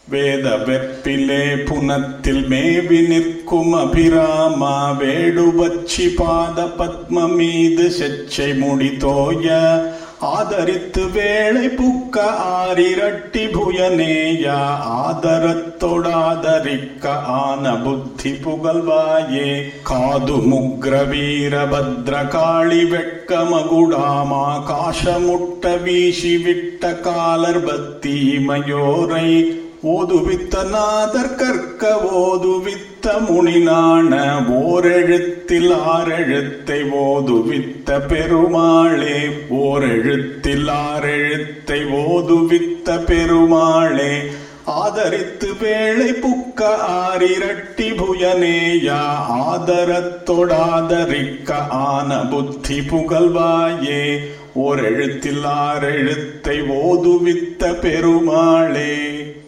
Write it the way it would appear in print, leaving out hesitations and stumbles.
வேத வெற்பிலே புனத்தில் மேவி நிற்கும் அபிராமா, வேடுபச்சி பாத பத்ம மீது செச்சை முடிதோய ஆதரித்து வேளை புக்க ஆரிரட்டி புயனேயா, ஆதரத்தொடாதரிக்க ஆன புத்தி புகழ்வாயே. காது முக்ர வீரபத்ர காளி வெட்க மகுடாமா, காஷமுட்ட வீசி விட்ட காலர் பக்தி மயோரை, ஓதுவித்த நாதர் கற்க ஓதுவித்த முனிநாண, ஓரெழுத்தில் ஆறெழுத்தை ஓதுவித்த பெருமாளே. ஓரெழுத்தில் ஆறெழுத்தை ஓதுவித்த பெருமாளே, ஆதரித்து வேளை புக்க ஆரிரட்டி புயனேயா, ஆதரத்தொடாதரிக்க ஆன புத்தி புகழ்வாயே. ஓரெழுத்தில் ஆறெழுத்தை ஓதுவித்த பெருமாளே.